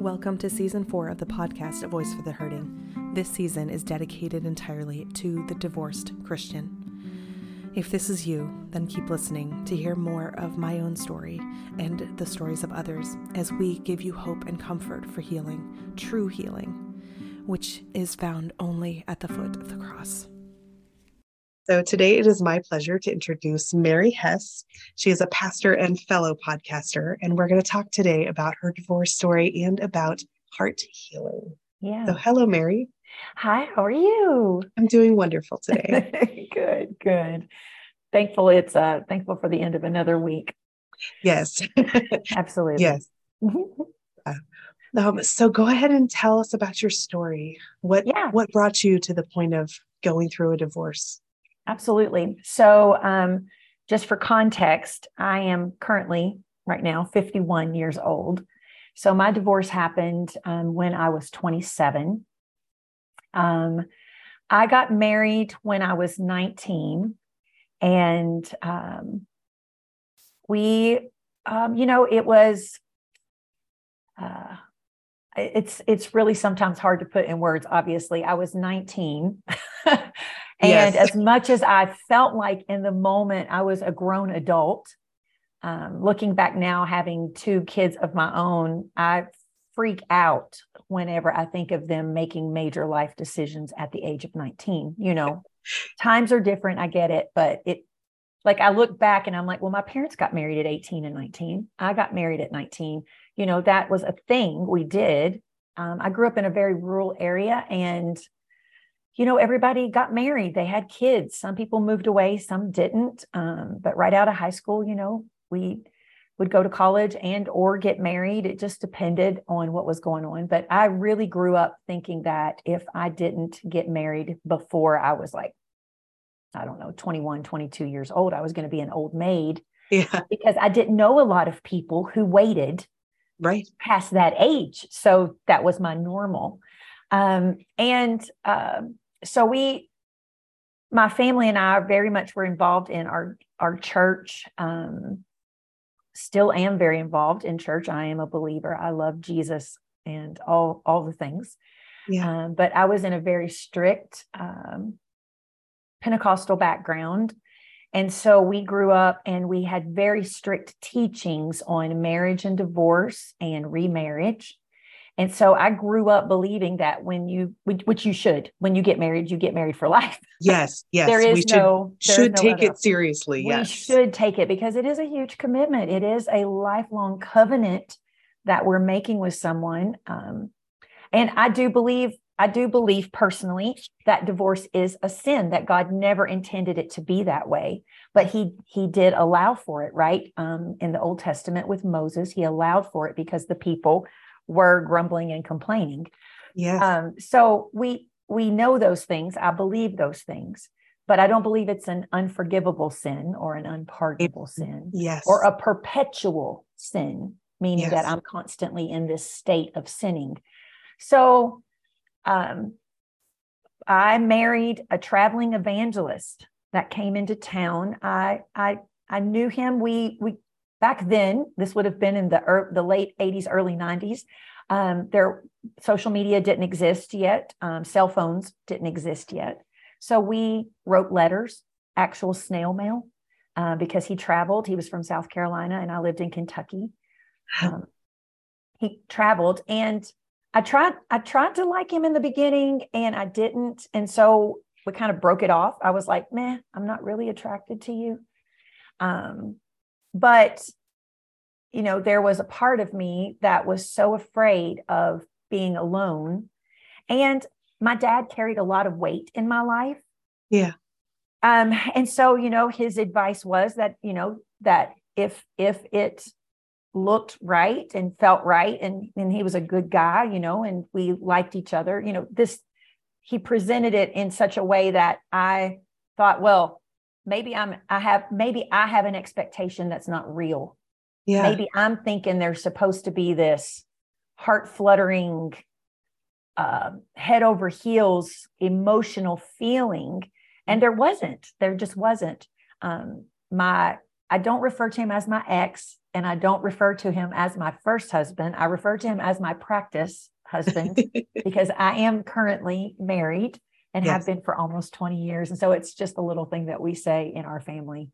Welcome to Season 4 of the podcast A Voice for the Hurting. This season is dedicated entirely to the divorced Christian. If this is you, then keep listening to hear more of my own story and the stories of others as we give you hope and comfort for healing, true healing, which is found only at the foot of the cross. So today it is my pleasure to introduce Mary Hess. She is a pastor and fellow podcaster, and we're going to talk today about her divorce story and about heart healing. Yeah. So hello, Mary. Hi, how are you? I'm doing wonderful today. Good. Thankful for the end of another week. Yes. Absolutely. Yes. So go ahead and tell us about your story. What brought you to the point of going through a divorce? Absolutely. So just for context, I am currently right now 51 years old. So my divorce happened when I was 27. I got married when I was 19, and it was it's really sometimes hard to put in words. Obviously, I was 19. And Yes. as much as I felt like in the moment I was a grown adult, looking back now, having two kids of my own, I freak out whenever I think of them making major life decisions at the age of 19. You know, times are different. I get it. But I look back and I'm like, well, my parents got married at 18 and 19. I got married at 19. You know, that was a thing we did. I grew up in a very rural area, and everybody got married. They had kids. Some people moved away, some didn't. But right out of high school, we would go to college and or get married. It just depended on what was going on. But I really grew up thinking that if I didn't get married before I was 21, 22 years old, I was going to be an old maid. Yeah. Because I didn't know a lot of people who waited past that age. So that was my normal. So my family and I very much were involved in our church. Still am very involved in church. I am a believer. I love Jesus and all the things. Yeah. But I was in a very strict Pentecostal background. And so we grew up and we had very strict teachings on marriage and divorce and remarriage. And so I grew up believing that when you get married for life. Yes. We should take it seriously. We should take it because it is a huge commitment. It is a lifelong covenant that we're making with someone. And I do believe personally that divorce is a sin, that God never intended it to be that way, but he did allow for it, right? In the Old Testament with Moses, he allowed for it because the people were grumbling and complaining. Yes. So we know those things. I believe those things, but I don't believe it's an unforgivable sin or an unpardonable sin. Yes. Or a perpetual sin, meaning that I'm constantly in this state of sinning. So I married a traveling evangelist that came into town. I knew him. We back then, this would have been in the late 80s, early 90s. Social media didn't exist yet. Cell phones didn't exist yet. So we wrote letters, actual snail mail, because he traveled. He was from South Carolina and I lived in Kentucky. He traveled, and I tried to like him in the beginning, and I didn't. And so we kind of broke it off. I was like, meh, I'm not really attracted to you. But, there was a part of me that was so afraid of being alone. And my dad carried a lot of weight in my life. Yeah. And so, his advice was that, that if it looked right and felt right, and he was a good guy, and we liked each other, he presented it in such a way that I thought, well, maybe I have an expectation that's not real. Yeah. Maybe I'm thinking there's supposed to be this heart fluttering, head over heels, emotional feeling. And there just wasn't. I don't refer to him as my ex, and I don't refer to him as my first husband. I refer to him as my practice husband because I am currently married and have been for almost 20 years. And so it's just a little thing that we say in our family.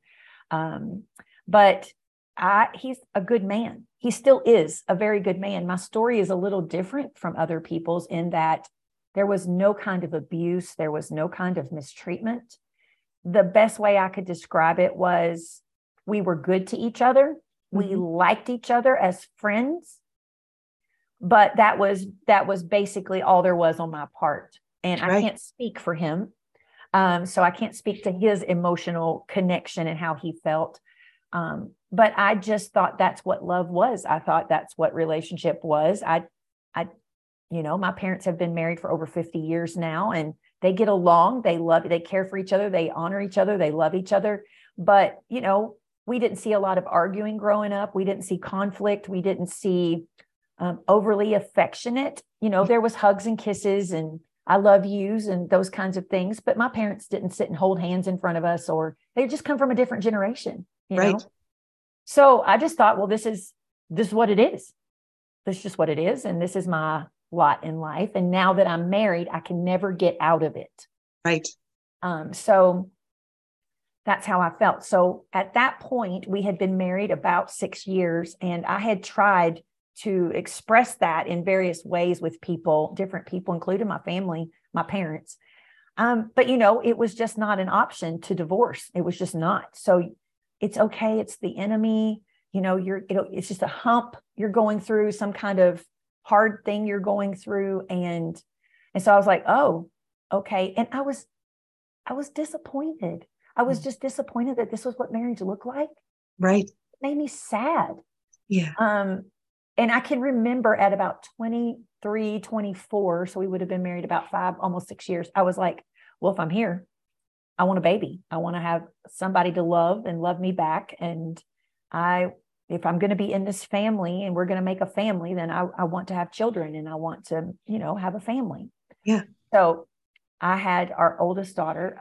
But he's a good man. He still is a very good man. My story is a little different from other people's in that there was no kind of abuse. There was no kind of mistreatment. The best way I could describe it was we were good to each other. We liked each other as friends, but that was basically all there was on my part. And I can't speak for him. So I can't speak to his emotional connection and how he felt. But I just thought that's what love was. I thought that's what relationship was. My parents have been married for over 50 years now, and they get along. They love, they care for each other. They honor each other. They love each other. But, we didn't see a lot of arguing growing up. We didn't see conflict. We didn't see overly affectionate. There was hugs and kisses and I love yous and those kinds of things. But my parents didn't sit and hold hands in front of us, or they just come from a different generation. You know? So I just thought, well, this is what it is. This is just what it is. And this is my lot in life. And now that I'm married, I can never get out of it. Right. So that's how I felt. So at that point, we had been married about 6 years, and I had tried to express that in various ways with people, different people, including my family, my parents. But it was just not an option to divorce. It was just not. So it's okay. It's the enemy. It's just a hump you're going through, some kind of hard thing you're going through. And so I was like, oh, okay. And I was disappointed. I was just disappointed that this was what marriage looked like. Right. It made me sad. Yeah. And I can remember at about 23, 24, so we would have been married about 5, almost 6 years. I was like, well, if I'm here, I want a baby. I want to have somebody to love and love me back. And if I'm going to be in this family and we're going to make a family, then I want to have children and I want to, have a family. Yeah. So I had our oldest daughter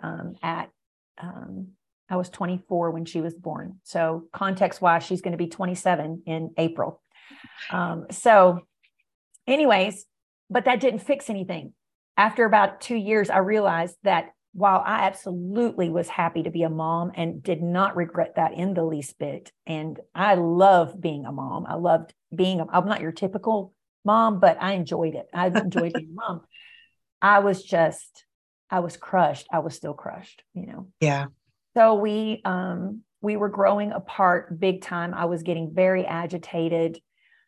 I was 24 when she was born. So context wise, she's going to be 27 in April. So anyways, but that didn't fix anything. After about 2 years, I realized that while I absolutely was happy to be a mom and did not regret that in the least bit, and I love being a mom. I loved I'm not your typical mom, but I enjoyed it. I enjoyed being a mom. I was crushed. I was still crushed, Yeah. So we were growing apart big time. I was getting very agitated.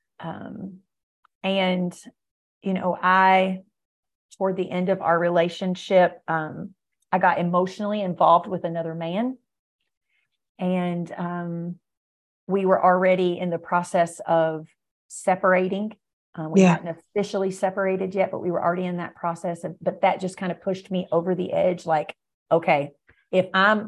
And, toward the end of our relationship, I got emotionally involved with another man. And we were already in the process of separating. We hadn't officially separated yet, but we were already in that process. But that just kind of pushed me over the edge. Like, okay, if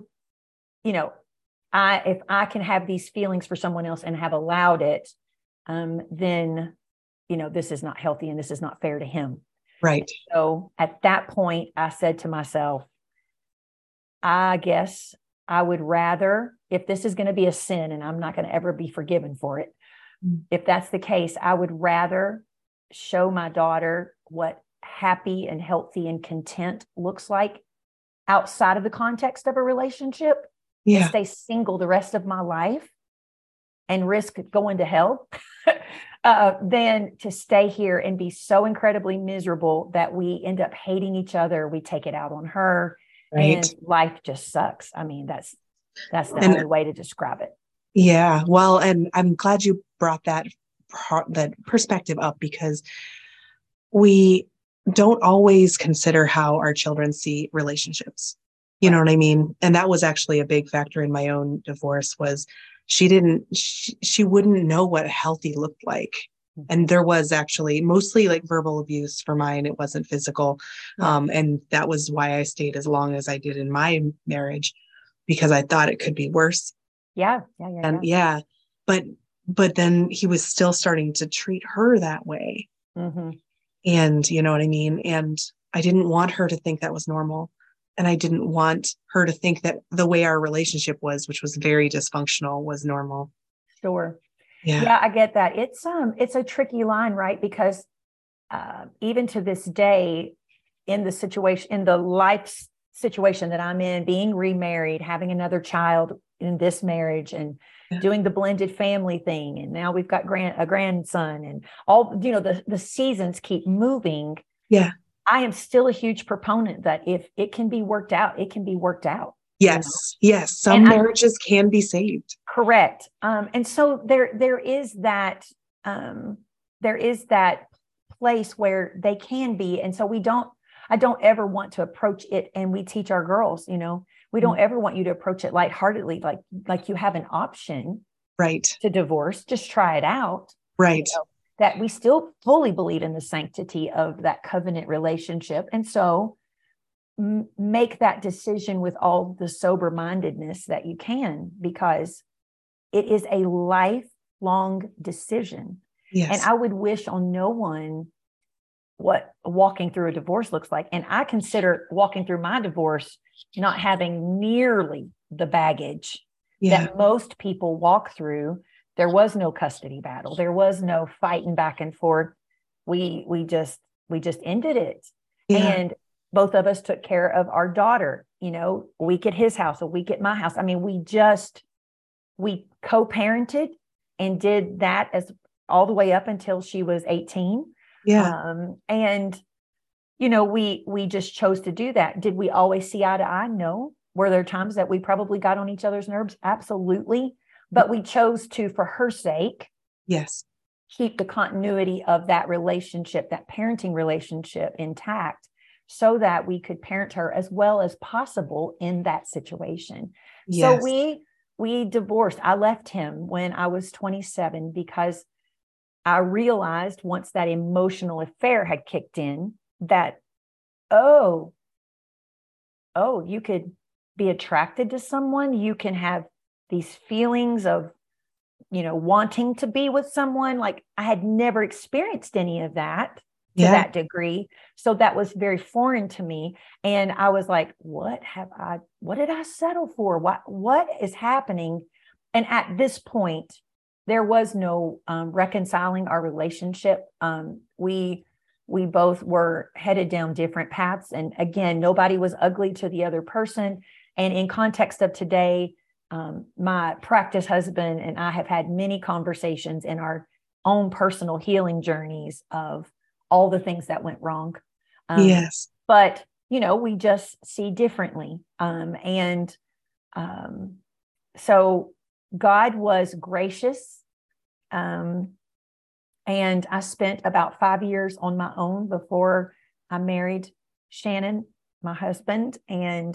I can have these feelings for someone else and have allowed it, then, this is not healthy and this is not fair to him. Right. So at that point, I said to myself, I guess I would rather, if this is going to be a sin and I'm not going to ever be forgiven for it, if that's the case, I would rather show my daughter what happy and healthy and content looks like outside of the context of a relationship and stay single the rest of my life and risk going to hell than to stay here and be so incredibly miserable that we end up hating each other. We take it out on her and life just sucks. I mean, that's the only way to describe it. Yeah. Well, and I'm glad you brought that perspective up, because we don't always consider how our children see relationships. You know what I mean? And that was actually a big factor in my own divorce. Was she wouldn't know what healthy looked like. And there was actually mostly like verbal abuse for mine. It wasn't physical. And that was why I stayed as long as I did in my marriage, because I thought it could be worse. Yeah. But then he was still starting to treat her that way. Mm-hmm. And you know what I mean? And I didn't want her to think that was normal. And I didn't want her to think that the way our relationship was, which was very dysfunctional, was normal. Sure. Yeah. Yeah, I get that. It's a tricky line, right? Because even to this day, in the life situation that I'm in, being remarried, having another child in this marriage, and doing the blended family thing, and now we've got a grandson, and all, the seasons keep moving. Yeah. I am still a huge proponent that if it can be worked out, it can be worked out. Yes. Yes. Some marriages can be saved. Correct. And so there is that place where they can be. And so I don't ever want to approach it. And we teach our girls, we don't ever want you to approach it lightheartedly, like you have an option, right, to divorce. Just try it out. Right. That we still fully believe in the sanctity of that covenant relationship. And so make that decision with all the sober-mindedness that you can, because it is a lifelong decision. Yes. And I would wish on no one what walking through a divorce looks like. And I consider walking through my divorce not having nearly the baggage that most people walk through. There was no custody battle. There was no fighting back and forth. We just ended it. And both of us took care of our daughter, a week at his house, a week at my house. I mean, we co-parented and did that as all the way up until she was 18. And, we just chose to do that. Did we always see eye to eye? No. Were there times that we probably got on each other's nerves? Absolutely. But we chose to, for her sake, keep the continuity of that relationship, that parenting relationship, intact, so that we could parent her as well as possible in that situation. So we divorced. I left him when I was 27 because I realized, once that emotional affair had kicked in, that, you could be attracted to someone. You can have these feelings of, wanting to be with someone. Like, I had never experienced any of that to that degree. So that was very foreign to me. And I was like, what did I settle for? What is happening? And at this point, there was no reconciling our relationship. We both were headed down different paths. And again, nobody was ugly to the other person. And in context of today, my practice husband and I have had many conversations in our own personal healing journeys of all the things that went wrong. But, we just see differently. So God was gracious. And I spent about 5 years on my own before I married Shannon, my husband. And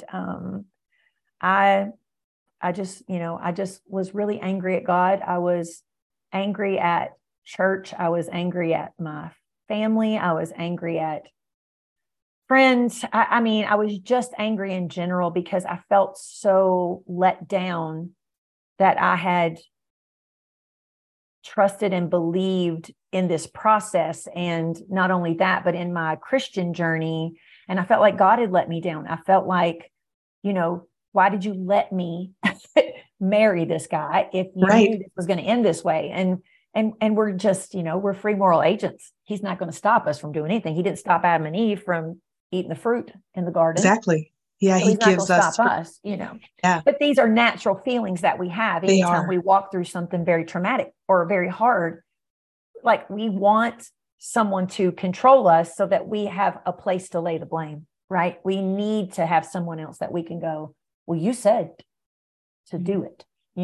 I just was really angry at God. I was angry at church. I was angry at my family. I was angry at friends. I was just angry in general because I felt so let down that I had trusted and believed in this process. And not only that, but in my Christian journey. And I felt like God had let me down. I felt like, why did you let me marry this guy if you knew this was going to end this way? And we're just, we're free moral agents. He's not going to stop us from doing anything. He didn't stop Adam and Eve from eating the fruit in the garden. Exactly. Yeah. So he gives us, stop us, but these are natural feelings that we have anytime we walk through something very traumatic or very hard. Like, we want someone to control us so that we have a place to lay the blame, right? We need to have someone else that we can go, well, you said to do it,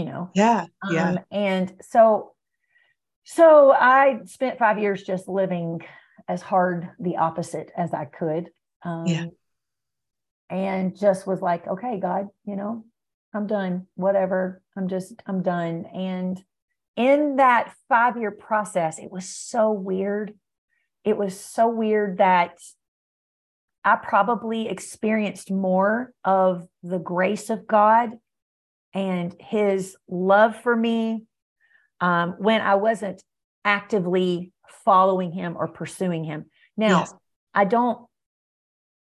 And so I spent 5 years just living as hard the opposite as I could. And just was like, okay, God, I'm done, whatever. I'm done. And in that 5-year process, it was so weird. It was so weird that I probably experienced more of the grace of God and his love for me when I wasn't actively following him or pursuing him. Now, I don't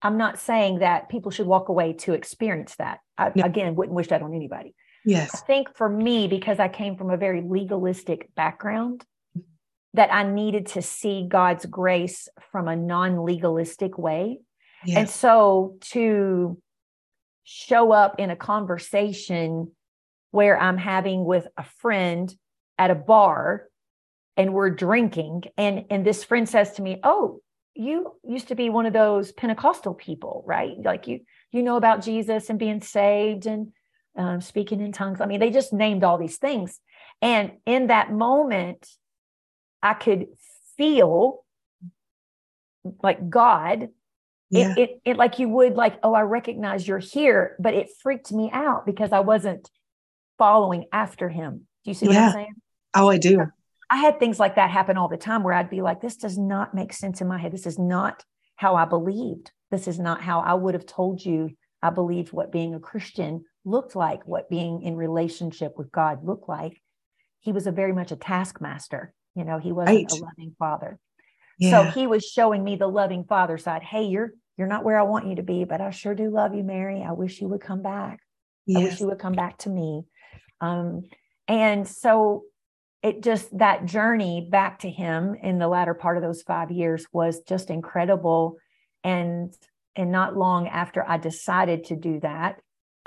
I'm not saying that people should walk away to experience that. No. Again, wouldn't wish that on anybody. I Yes. think for me, because I came from a very legalistic background, that I needed to see God's grace from a non-legalistic way. Yes. And so to show up in a conversation where I'm having with a friend at a bar and we're drinking, and this friend says to me, "Oh, you used to be one of those Pentecostal people, right? Like you know about Jesus and being saved and speaking in tongues." I mean, they just named all these things. And in that moment, I could feel like God, Yeah. it like you would, like, "Oh, I recognize you're here," but it freaked me out because I wasn't following after him. Do you see what I'm saying? Oh, I do. I had things like that happen all the time where I'd be like, this does not make sense in my head. This is not how I believed. This is not how I would have told you I believed what being a Christian looked like, what being in relationship with God looked like. He was very much a taskmaster. You know, he wasn't a loving father. Yeah. So he was showing me the loving father side. "Hey, you're not where I want you to be, but I sure do love you, Mary. I wish you would come back. I wish you would come back to me." And so it just, that journey back to him in the latter part of those 5 years was just incredible. And not long after I decided to do that,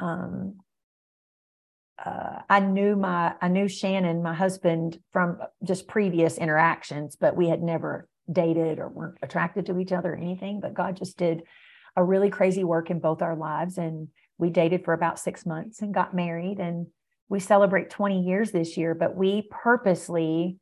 I knew Shannon, my husband, from just previous interactions, but we had never dated or weren't attracted to each other or anything. But God just did a really crazy work in both our lives. And we dated for about 6 months and got married, and we celebrate 20 years this year, but we purposely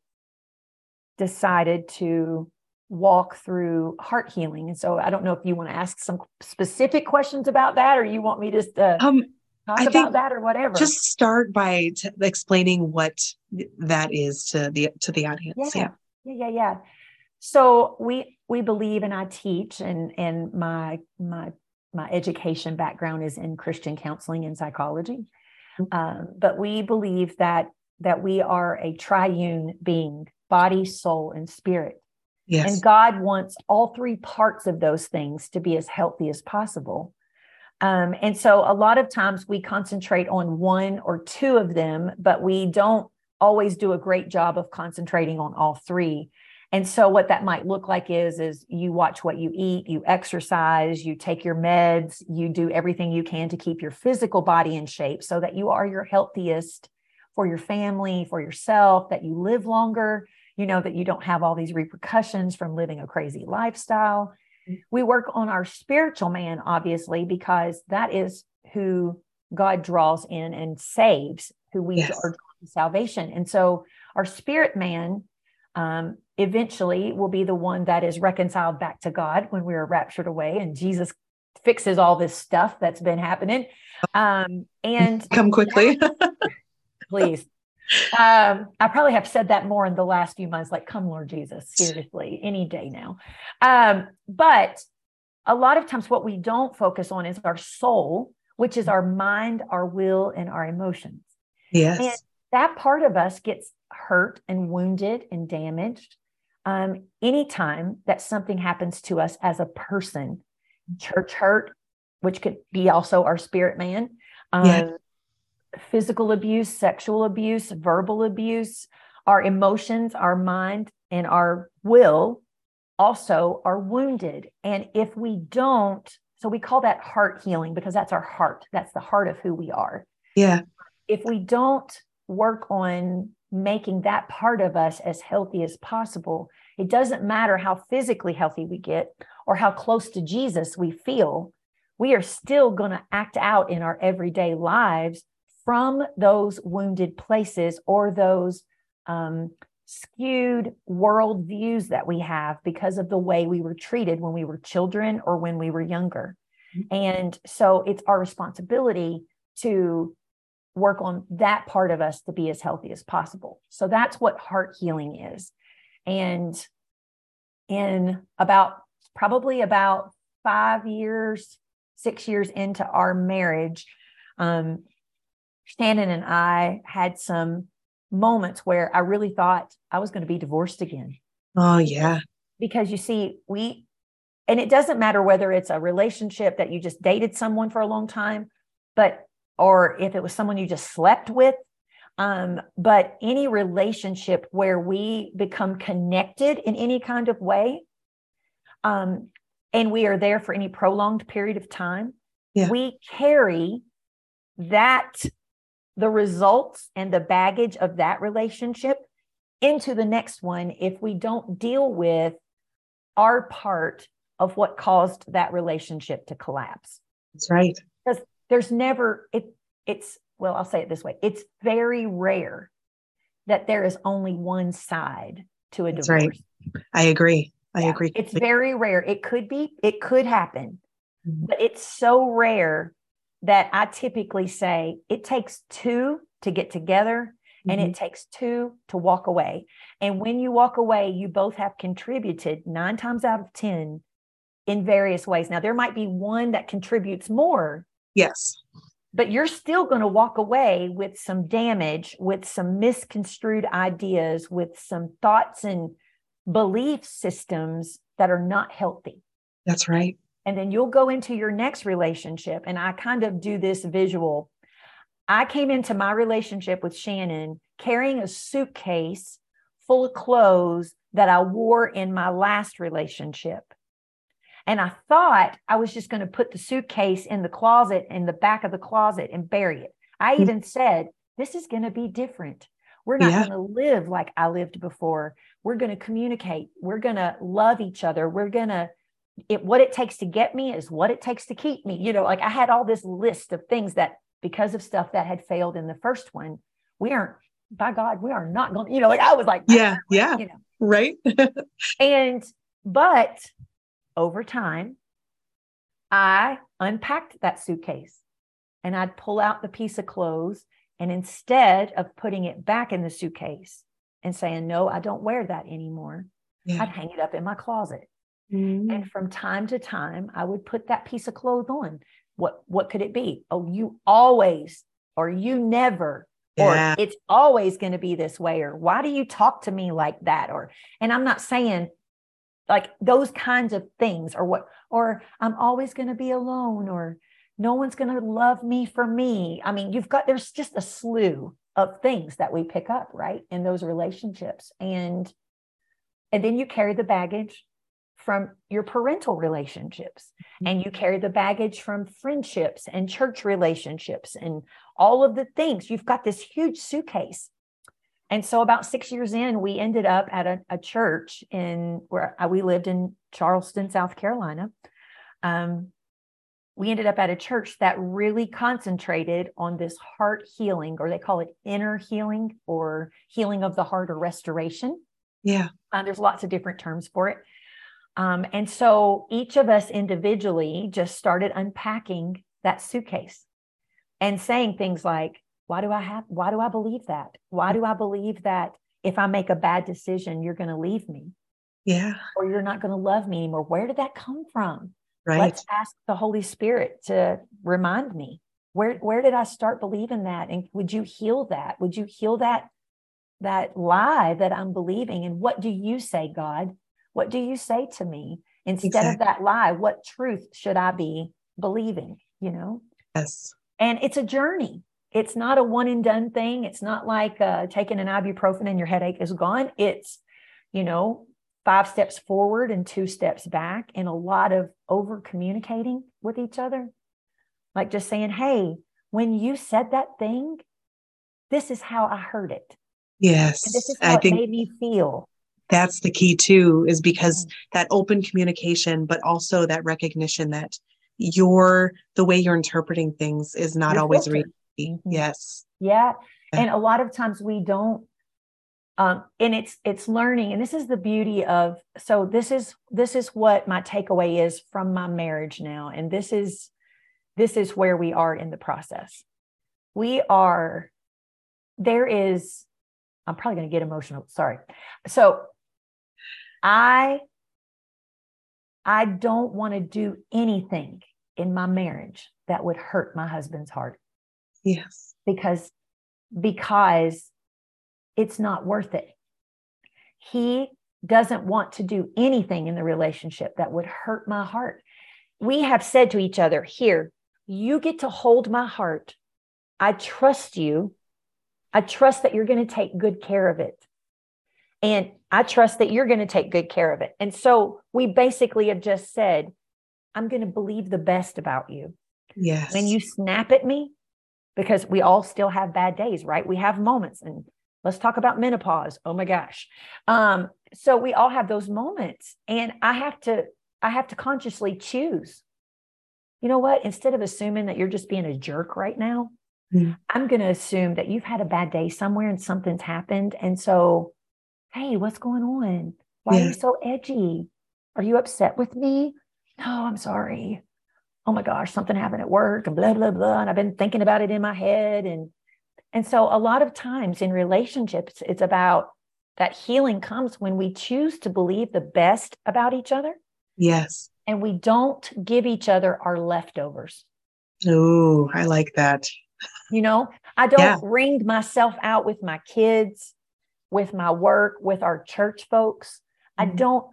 decided to walk through heart healing. And so I don't know if you want to ask some specific questions about that, or you want me just to talk about that or whatever. Just start by explaining what that is to the audience. Yeah. So we believe, and I teach, and my education background is in Christian counseling and psychology. But we believe that we are a triune being, body, soul, and spirit. Yes. And God wants all three parts of those things to be as healthy as possible. And so a lot of times we concentrate on one or two of them, but we don't always do a great job of concentrating on all three. And so what that might look like is you watch what you eat, you exercise, you take your meds, you do everything you can to keep your physical body in shape so that you are your healthiest for your family, for yourself, that you live longer, you know, that you don't have all these repercussions from living a crazy lifestyle. We work on our spiritual man, obviously, because that is who God draws in and saves, who we are drawn to salvation. And so our spirit man eventually will be the one that is reconciled back to God when we are raptured away and Jesus fixes all this stuff that's been happening. And come quickly. Please. I probably have said that more in the last few months, like, come Lord Jesus, seriously, any day now. But a lot of times what we don't focus on is our soul, which is our mind, our will, and our emotions. Yes. And that part of us gets hurt and wounded and damaged anytime that something happens to us as a person. Church hurt, which could be also our spirit man. Physical abuse, sexual abuse, verbal abuse, our emotions, our mind, and our will also are wounded. And if we don't, so we call that heart healing because that's our heart. That's the heart of who we are. Yeah. If we don't work on making that part of us as healthy as possible, it doesn't matter how physically healthy we get or how close to Jesus we feel, we are still going to act out in our everyday lives from those wounded places or those skewed world views that we have because of the way we were treated when we were children or when we were younger. And so it's our responsibility to work on that part of us to be as healthy as possible. So that's what heart healing is. And in probably about 5 years, 6 years into our marriage, Shannon and I had some moments where I really thought I was going to be divorced again. Oh, yeah. Because you see, we And it doesn't matter whether it's a relationship that you just dated someone for a long time, or if it was someone you just slept with. But any relationship where we become connected in any kind of way, and we are there for any prolonged period of time, we carry the results and the baggage of that relationship into the next one if we don't deal with our part of what caused that relationship to collapse. That's right. Because there's never, well, I'll say it this way. It's very rare that there is only one side to a divorce. Right. I agree. I agree. It's very rare. It could happen, but it's so rare that I typically say it takes two to get together and it takes two to walk away. And when you walk away, you both have contributed 9 times out of 10 in various ways. Now, there might be one that contributes more. Yes. But you're still going to walk away with some damage, with some misconstrued ideas, with some thoughts and belief systems that are not healthy. That's right. And then you'll go into your next relationship. And I kind of do this visual. I came into my relationship with Shannon carrying a suitcase full of clothes that I wore in my last relationship. And I thought I was just going to put the suitcase in the closet, in the back of the closet, and bury it. I even said, this is going to be different. We're not going to live like I lived before. We're going to communicate. We're going to love each other. We're going to, what it takes to get me is what it takes to keep me. Like I had all this list of things that because of stuff that had failed in the first one, by God, we are not going, like I was like, right. But over time, I unpacked that suitcase and I'd pull out the piece of clothes, and instead of putting it back in the suitcase and saying, no, I don't wear that anymore, I'd hang it up in my closet. And from time to time, I would put that piece of clothes on. What could it be? Oh, you always, or you never, or it's always going to be this way, or why do you talk to me like that? And I'm not saying like those kinds of things, or I'm always going to be alone, or no one's going to love me for me. I mean, there's just a slew of things that we pick up, right, in those relationships. And then you carry the baggage from your parental relationships, and you carry the baggage from friendships and church relationships and all of the things. You've got this huge suitcase. And so about 6 years in, we ended up at a church where we lived in Charleston, South Carolina. We ended up at a church that really concentrated on this heart healing, or they call it inner healing, or healing of the heart, or restoration. Yeah. There's lots of different terms for it. And so each of us individually just started unpacking that suitcase and saying things like, why do I believe that? Why do I believe that if I make a bad decision, you're going to leave me? Yeah. Or you're not going to love me anymore? Where did that come from? Right. Let's ask the Holy Spirit to remind me. Where did I start believing that? And would you heal that? Would you heal that lie that I'm believing? And what do you say, God? What do you say to me? Instead of that lie, what truth should I be believing? Yes. And it's a journey. It's not a one and done thing. It's not like taking an ibuprofen and your headache is gone. It's, 5 steps forward and 2 steps back, and a lot of over communicating with each other. Like just saying, hey, when you said that thing, this is how I heard it. Yes. And this is how it made me feel. That's the key too, is because that open communication, but also that recognition that the way you're interpreting things is not always reality. Yes. Yeah. And a lot of times we don't, and it's learning. And this is the beauty of, so this is what my takeaway is from my marriage now. And this is where we are in the process. I'm probably going to get emotional. Sorry. So I don't want to do anything in my marriage that would hurt my husband's heart. Yes. Because it's not worth it. He doesn't want to do anything in the relationship that would hurt my heart. We have said to each other, here, you get to hold my heart. I trust you. I trust that you're going to take good care of it. And I trust that you're going to take good care of it. And so we basically have just said, I'm going to believe the best about you. Yes. When you snap at me, because we all still have bad days, right? We have moments, and let's talk about menopause. Oh my gosh. So we all have those moments, and I have to consciously choose. You know what? Instead of assuming that you're just being a jerk right now, I'm going to assume that you've had a bad day somewhere and something's happened. And so, hey, what's going on? Why are you so edgy? Are you upset with me? No, I'm sorry. Oh my gosh, something happened at work and blah, blah, blah. And I've been thinking about it in my head. And so a lot of times in relationships, it's about that healing comes when we choose to believe the best about each other. Yes. And we don't give each other our leftovers. Oh, I like that. You know, I don't wring myself out with my kids, with my work, with our church folks. I don't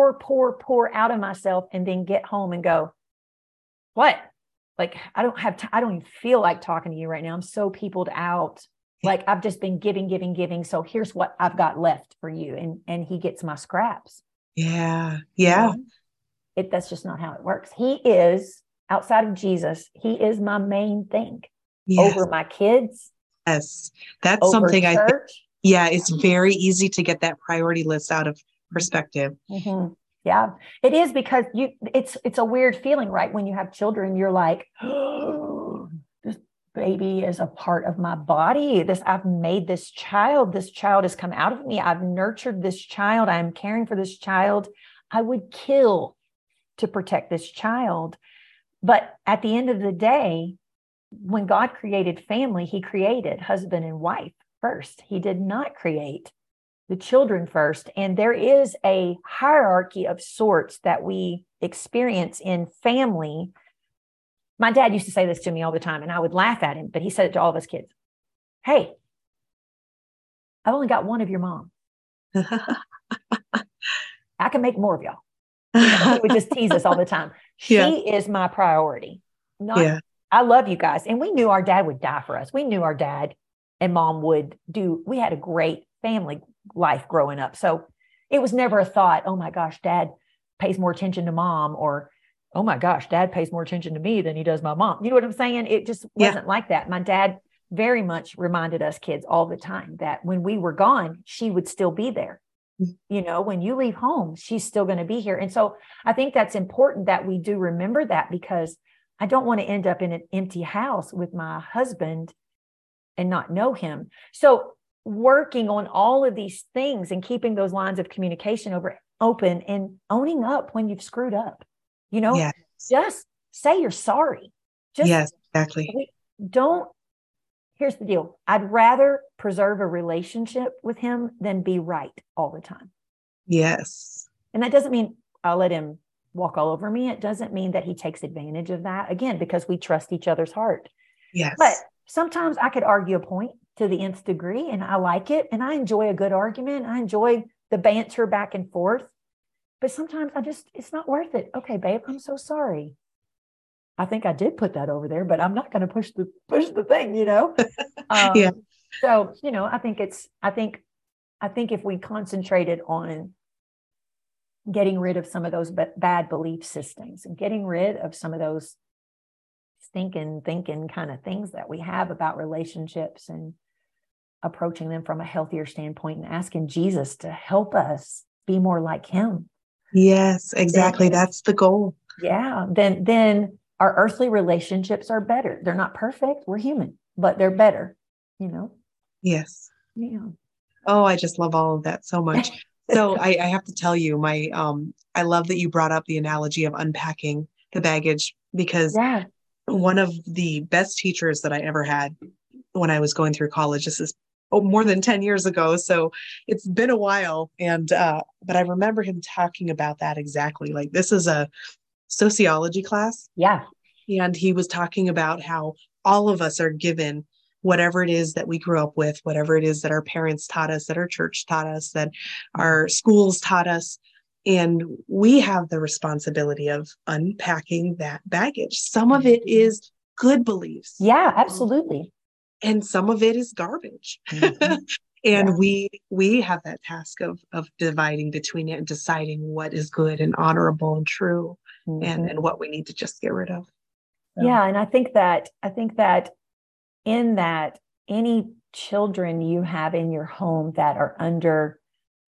pour out of myself and then get home and go, what? Like, I don't have I don't even feel like talking to you right now. I'm so peopled out. Like, I've just been giving. So here's what I've got left for you. And he gets my scraps. Yeah. Yeah. You know? That's just not how it works. He is, outside of Jesus, he is my main thing over my kids. Yes. That's something church. I think, it's very easy to get that priority list out of perspective. Mm-hmm. Yeah, it is, because it's a weird feeling, right? When you have children, you're like, oh, this baby is a part of my body. I've made this child has come out of me. I've nurtured this child. I'm caring for this child. I would kill to protect this child. But at the end of the day, when God created family, he created husband and wife first. He did not create the children first. And there is a hierarchy of sorts that we experience in family. My dad used to say this to me all the time, and I would laugh at him, but he said it to all of us kids. Hey, I've only got one of your mom. I can make more of y'all. You know, he would just tease us all the time. She is my priority. I love you guys. And we knew our dad would die for us. We knew our dad and mom we had a great family life growing up. So it was never a thought, oh my gosh, dad pays more attention to mom, or, oh my gosh, dad pays more attention to me than he does my mom. You know what I'm saying? It just wasn't like that. My dad very much reminded us kids all the time that when we were gone, she would still be there. You know, when you leave home, she's still going to be here. And so I think that's important that we do remember that, because I don't want to end up in an empty house with my husband and not know him. So working on all of these things and keeping those lines of communication open and owning up when you've screwed up, you know, just say you're sorry. Yes, exactly. Here's the deal. I'd rather preserve a relationship with him than be right all the time. Yes. And that doesn't mean I'll let him walk all over me. It doesn't mean that he takes advantage of that, again, because we trust each other's heart. Yes. But sometimes I could argue a point to the nth degree, and I like it. And I enjoy a good argument. I enjoy the banter back and forth. But sometimes it's not worth it. Okay, babe, I'm so sorry. I think I did put that over there, but I'm not going to push the thing, you know? So, you know, I think if we concentrated on getting rid of some of those bad belief systems and getting rid of some of those stinking thinking kind of things that we have about relationships, and approaching them from a healthier standpoint and asking Jesus to help us be more like him. Yes, exactly. That's the goal. Yeah. Then our earthly relationships are better. They're not perfect. We're human, but they're better, you know? Yes. Yeah. Oh, I just love all of that so much. So I have to tell you, I love that you brought up the analogy of unpacking the baggage, because one of the best teachers that I ever had when I was going through college, this is more than 10 years ago. So it's been a while. And, but I remember him talking about that exactly. Like, this is a sociology class. Yeah. And he was talking about how all of us are given whatever it is that we grew up with, whatever it is that our parents taught us, that our church taught us, that our schools taught us. And we have the responsibility of unpacking that baggage. Some of it is good beliefs. Yeah, absolutely. And some of it is garbage. Mm-hmm. And we have that task of dividing between it and deciding what is good and honorable and true, and what we need to just get rid of. So. Yeah. And I think that in that, any children you have in your home that are under,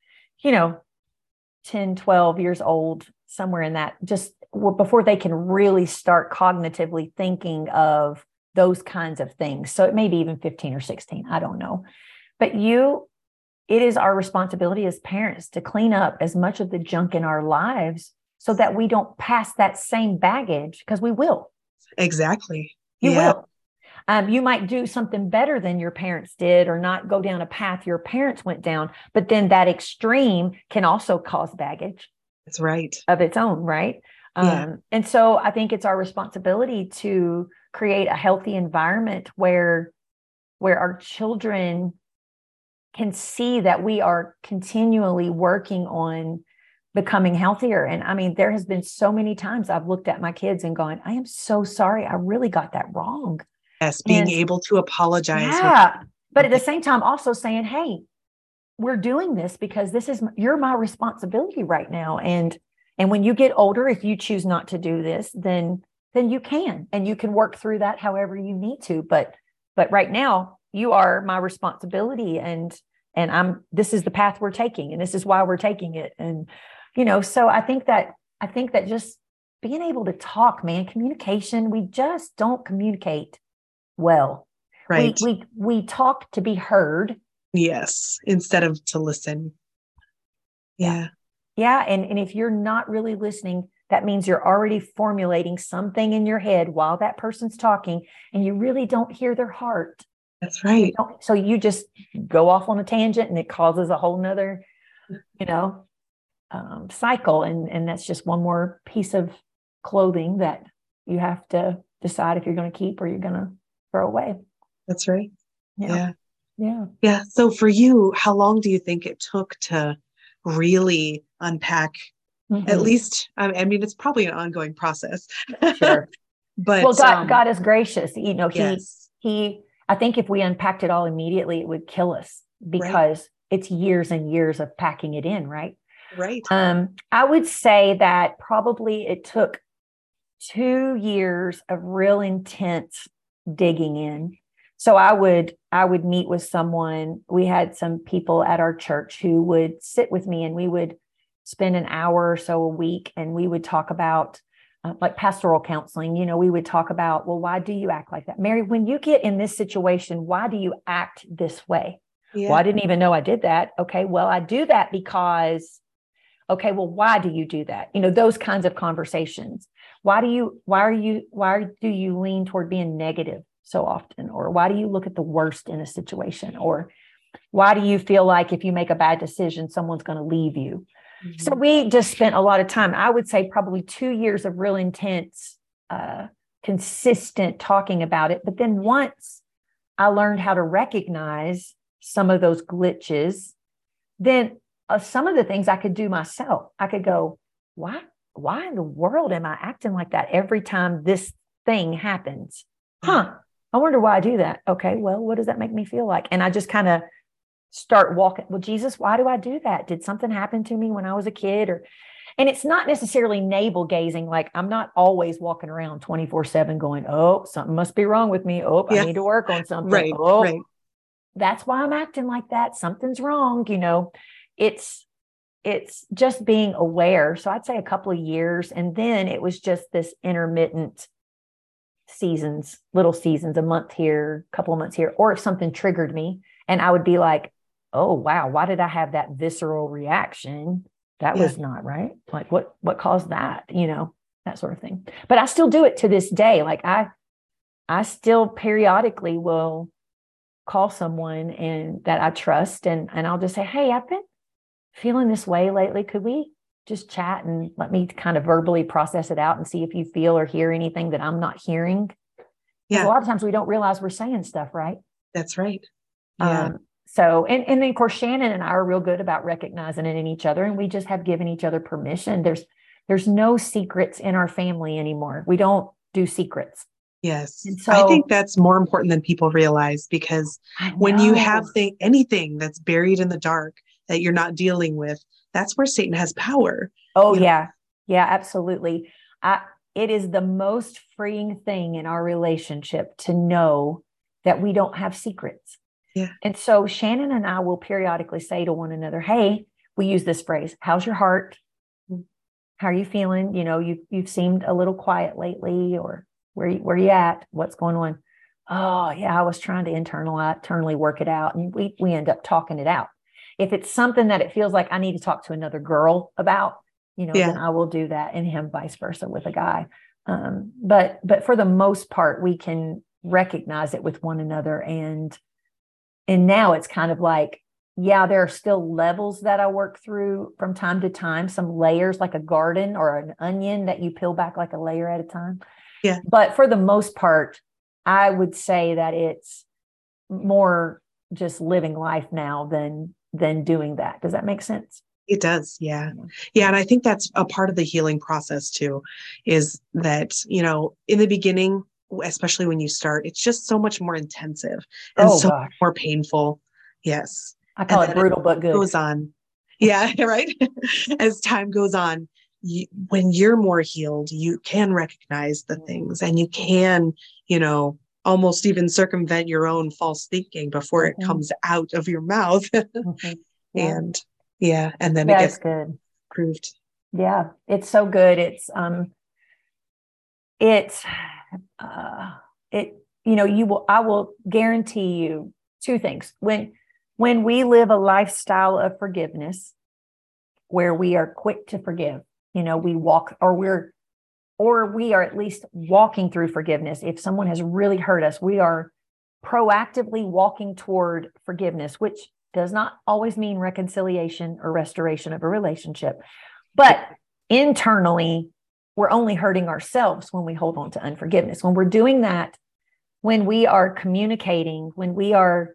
10, 12 years old, somewhere in that, just before they can really start cognitively thinking of those kinds of things. So it may be even 15 or 16, I don't know. But it is our responsibility as parents to clean up as much of the junk in our lives so that we don't pass that same baggage, because we will. Exactly. You will. You might do something better than your parents did, or not go down a path your parents went down, but then that extreme can also cause baggage. That's right. Of its own, right? Yeah. And so I think it's our responsibility to create a healthy environment where our children can see that we are continually working on becoming healthier. And I mean, there has been so many times I've looked at my kids and gone, I am so sorry. I really got that wrong. Yes, being able to apologize. Yeah. But at the same time, also saying, hey, we're doing this because you're my responsibility right now. And when you get older, if you choose not to do this, then you can, and you can work through that however you need to. But right now you are my responsibility, and this is the path we're taking, and this is why we're taking it. And, so I think that just being able to talk, man, communication, we just don't communicate well. Right. We talk to be heard. Yes. Instead of to listen. Yeah. Yeah. And if you're not really listening, that means you're already formulating something in your head while that person's talking, and you really don't hear their heart. That's right. So you just go off on a tangent, and it causes a whole nother, cycle. And that's just one more piece of clothing that you have to decide if you're going to keep or you're going to throw away. That's right. Yeah. So for you, how long do you think it took to really unpack? At least, I mean, it's probably an ongoing process. Sure. But God is gracious. Yes. I think if we unpacked it all immediately, it would kill us, because it's years and years of packing it in. Right. Right. I would say that probably it took 2 years of real intense digging in. So I would meet with someone. We had some people at our church who would sit with me, and we would spend an hour or so a week, and we would talk about like pastoral counseling. We would talk about, well, why do you act like that? Mary, when you get in this situation, why do you act this way? Yeah. Well, I didn't even know I did that. Okay, well, I do that because, okay, well, why do you do that? Those kinds of conversations. Why do you lean toward being negative so often? Or why do you look at the worst in a situation? Or why do you feel like if you make a bad decision, someone's going to leave you? Mm-hmm. So we just spent a lot of time, I would say probably 2 years of real intense, consistent talking about it. But then once I learned how to recognize some of those glitches, then some of the things I could do myself. I could go, why in the world am I acting like that every time this thing happens? I wonder why I do that. Okay, well, what does that make me feel like? And I just kind of start walking. Well, Jesus, why do I do that? Did something happen to me when I was a kid? And it's not necessarily navel gazing. Like, I'm not always walking around 24/7 going, oh, something must be wrong with me. Oh, I need to work on something. Right. That's why I'm acting like that. Something's wrong. It's just being aware. So I'd say a couple of years. And then it was just this intermittent little seasons, a month here, a couple of months here. Or if something triggered me and I would be like, oh, wow, why did I have that visceral reaction? That was not right. Like what caused that, that sort of thing. But I still do it to this day. Like I still periodically will call someone and that I trust and I'll just say, hey, I've been feeling this way lately. Could we just chat and let me kind of verbally process it out and see if you feel or hear anything that I'm not hearing? Because a lot of times we don't realize we're saying stuff, right? That's right. Yeah. So, and then of course, Shannon and I are real good about recognizing it in each other, and we just have given each other permission. There's no secrets in our family anymore. We don't do secrets. Yes. And I so think that's more important than people realize, because when you have anything that's buried in the dark that you're not dealing with, that's where Satan has power. Oh, You know? yeah. Yeah, absolutely. It is the most freeing thing in our relationship to know that we don't have secrets. Yeah. And so Shannon and I will periodically say to one another, hey, we use this phrase, how's your heart? How are you feeling? You know, you've seemed a little quiet lately, or where you at? What's going on? Oh, yeah, I was trying to internally work it out. And we end up talking it out. If it's something that it feels like I need to talk to another girl about, you know, then I will do that, and him vice versa with a guy. But for the most part, we can recognize it with one another. And now it's kind of like, yeah, there are still levels that I work through from time to time, some layers like a garden or an onion that you peel back like a layer at a time. Yeah. But for the most part, I would say that it's more just living life now than doing that. Does that make sense? It does. Yeah. Yeah. And I think that's a part of the healing process too, is that, you know, in the beginning, especially when you start, it's just so much more intensive and much more painful. Yes. I call it brutal, but good. Goes on. Yeah. Right. As time goes on, when you're more healed, you can recognize the things, and you can, you know, almost even circumvent your own false thinking before it comes out of your mouth. And and then it gets good. Proved. Yeah, it's so good. You know, I will guarantee you two things. When we live a lifestyle of forgiveness, where we are quick to forgive, you know, we are at least walking through forgiveness. If someone has really hurt us, we are proactively walking toward forgiveness, which does not always mean reconciliation or restoration of a relationship. But internally, we're only hurting ourselves when we hold on to unforgiveness. When we're doing that, when we are communicating, when we are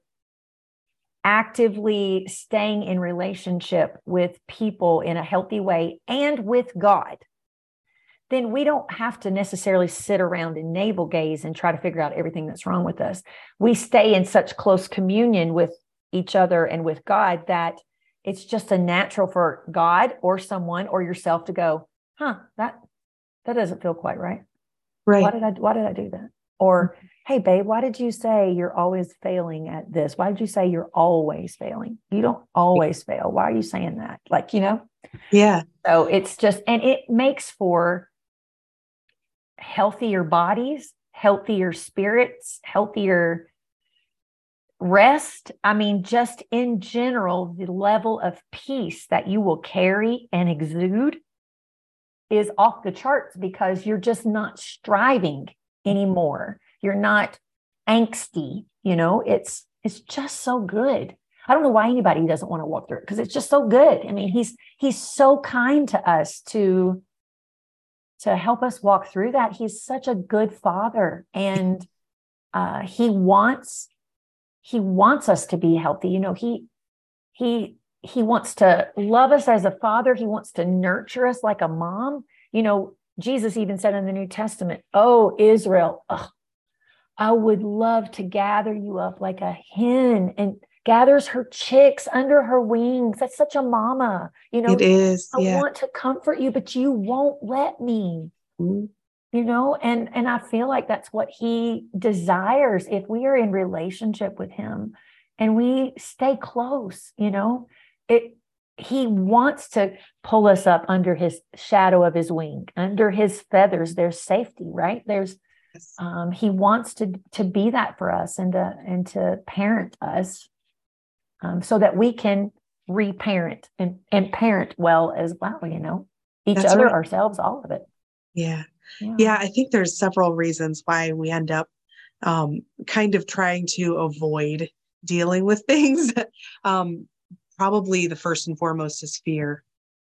actively staying in relationship with people in a healthy way and with God, then we don't have to necessarily sit around and navel gaze and try to figure out everything that's wrong with us. We stay in such close communion with each other and with God that it's just a natural for God or someone or yourself to go, that doesn't feel quite right. Right. Why did I do that? Or, hey, babe, why did you say you're always failing at this? Why did you say you're always failing? You don't always fail. Why are you saying that? Like, you know? Yeah. So it's just, and it makes for healthier bodies, healthier spirits, healthier rest. I mean, just in general, the level of peace that you will carry and exude is off the charts, because you're just not striving anymore. You're not angsty, you know, it's just so good. I don't know why anybody doesn't want to walk through it, because it's just so good. I mean, he's so kind to us to help us walk through that. He's such a good father, and he wants us to be healthy. You know, he wants to love us as a father. He wants to nurture us like a mom. You know, Jesus even said in the New Testament, "Oh, Israel, I would love to gather you up like a hen and gathers her chicks under her wings." That's such a mama. You know, it is. I want to comfort you, but you won't let me. Mm-hmm. You know, and I feel like that's what he desires if we are in relationship with him and we stay close. You know, he wants to pull us up under his shadow of his wing, under his feathers. There's safety, right? He wants to be that for us and to parent us, so that we can reparent and parent well as well. You know, each other, ourselves, all of it. Yeah, I think there's several reasons why we end up kind of trying to avoid dealing with things. Probably the first and foremost is fear.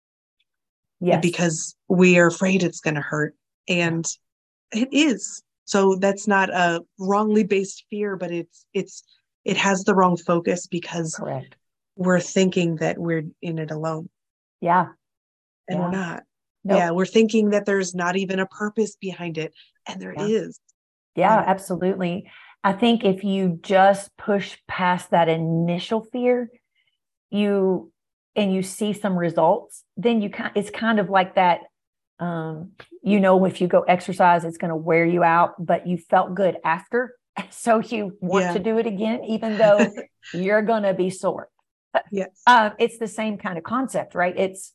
Yes. Because we are afraid it's going to hurt. And it is. So that's not a wrongly based fear, but it's it has the wrong focus because Correct. we're thinking that we're in it alone. Yeah. And we're not. Nope. Yeah, we're thinking that there's not even a purpose behind it. And there is. Yeah, absolutely. I think if you just push past that initial fear, you see some results, then it's kind of like that. If you go exercise, it's going to wear you out, but you felt good after. So you want to do it again, even though you're going to be sore. Yes. It's the same kind of concept, right?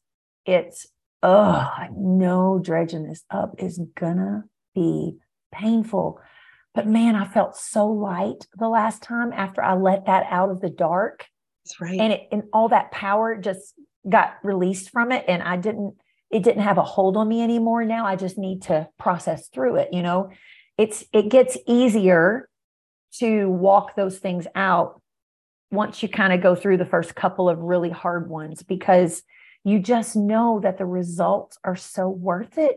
I know dredging this up is gonna be painful, but man, I felt so light the last time after I let that out of the dark. That's right. And all that power just got released from it. And it didn't have a hold on me anymore. Now I just need to process through it. It gets easier to walk those things out once you kind of go through the first couple of really hard ones, because you just know that the results are so worth it.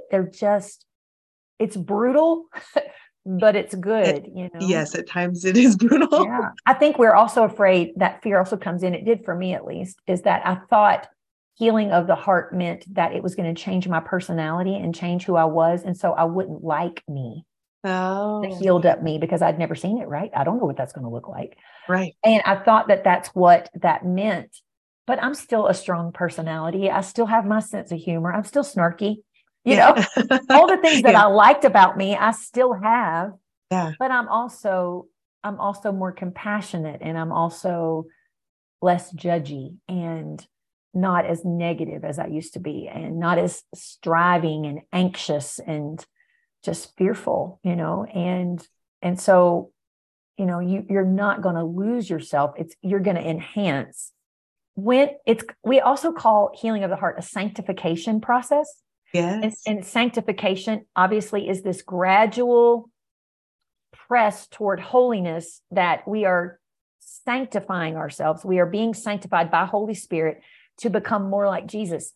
It's brutal, but it's good, Yes, at times it is brutal. Yeah. I think we're also afraid that fear also comes in. It did for me, at least, is that I thought healing of the heart meant that it was going to change my personality and change who I was. And so I wouldn't like me. The healed up me, because I'd never seen it, right? I don't know what that's going to look like. Right. And I thought that that's what that meant. But I'm still a strong personality. I still have my sense of humor. I'm still snarky. All the things that I liked about me, I still have. Yeah. But I'm also more compassionate, and I'm also less judgy and not as negative as I used to be, and not as striving and anxious and just fearful, and so, you're not going to lose yourself. You're going to enhance. We also call healing of the heart a sanctification process. Yes. And sanctification obviously is this gradual press toward holiness, that we are sanctifying ourselves. We are being sanctified by Holy Spirit to become more like Jesus.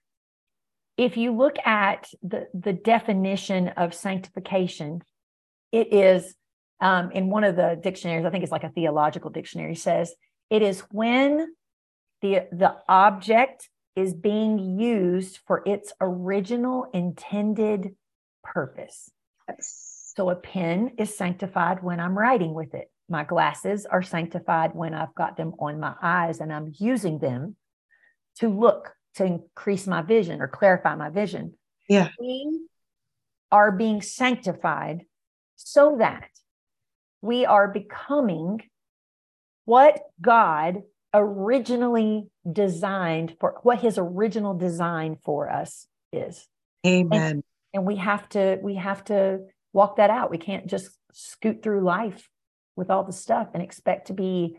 If you look at the definition of sanctification, it is in one of the dictionaries, I think it's like a theological dictionary, says it is when the object is being used for its original intended purpose. Yes. So a pen is sanctified when I'm writing with it. My glasses are sanctified when I've got them on my eyes and I'm using them to increase my vision or clarify my vision. Yeah. We are being sanctified so that we are becoming what God originally designed for, what his original design for us is. Amen. And we have to walk that out. We can't just scoot through life with all the stuff and expect to be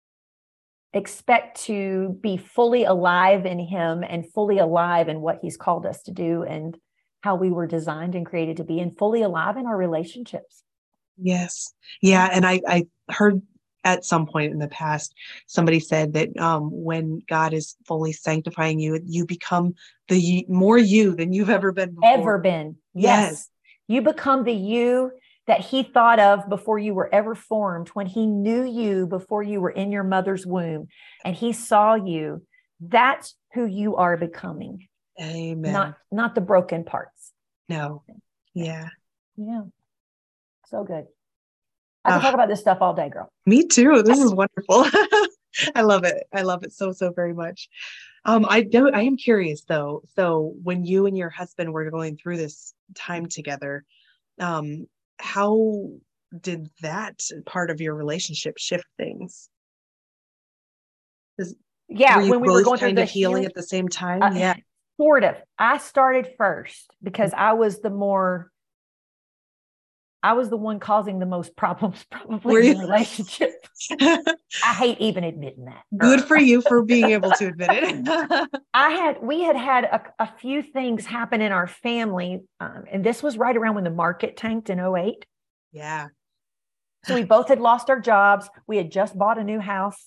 fully alive in him and fully alive in what he's called us to do and how we were designed and created to be, and fully alive in our relationships. Yes. Yeah. And I heard at some point in the past, somebody said that when God is fully sanctifying you, you become more you than you've ever been before. Ever been. Yes. You become the you that he thought of before you were ever formed, when he knew you before you were in your mother's womb and he saw you. That's who you are becoming. Amen. Not the broken parts. No. Yeah. Yeah. So good. I can talk about this stuff all day, girl. Me too. This is wonderful. I love it. I love it so very much. I am curious though. So when you and your husband were going through this time together, how did that part of your relationship shift things? When we were going through the healing at the same time? Yeah. Sort of. I started first because I was the one causing the most problems probably in the relationship. I hate even admitting that. Good for you for being able to admit it. We had a few things happen in our family. And this was right around when the market tanked in 2008. Yeah. So we both had lost our jobs. We had just bought a new house.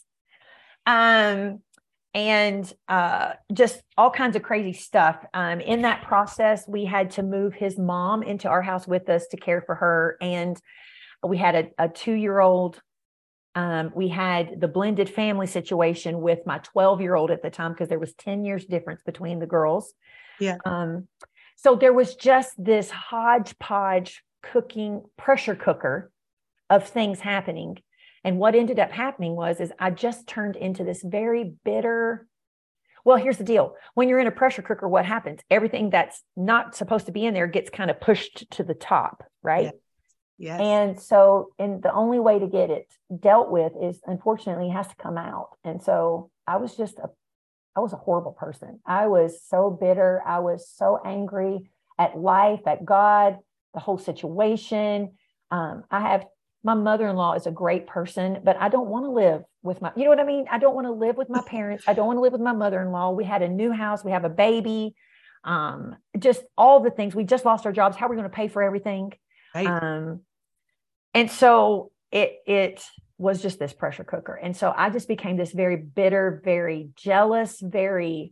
And just all kinds of crazy stuff. In that process, we had to move his mom into our house with us to care for her. And we had a 2-year-old We had the blended family situation with my 12-year-old at the time, because there was 10 years difference between the girls. Yeah. So there was just this hodgepodge cooking pressure cooker of things happening. And what ended up happening is I just turned into this very bitter. Well, here's the deal. When you're in a pressure cooker, what happens? Everything that's not supposed to be in there gets kind of pushed to the top, right? Yeah. Yes. And so, and the only way to get it dealt with is, unfortunately, it has to come out. And so I was a horrible person. I was so bitter. I was so angry at life, at God, the whole situation. My mother-in-law is a great person, but I don't want to live with you know what I mean? I don't want to live with my parents. I don't want to live with my mother-in-law. We had a new house. We have a baby. Just all the things. We just lost our jobs. How are we going to pay for everything? Right. And so it was just this pressure cooker. And so I just became this very bitter, very jealous, very,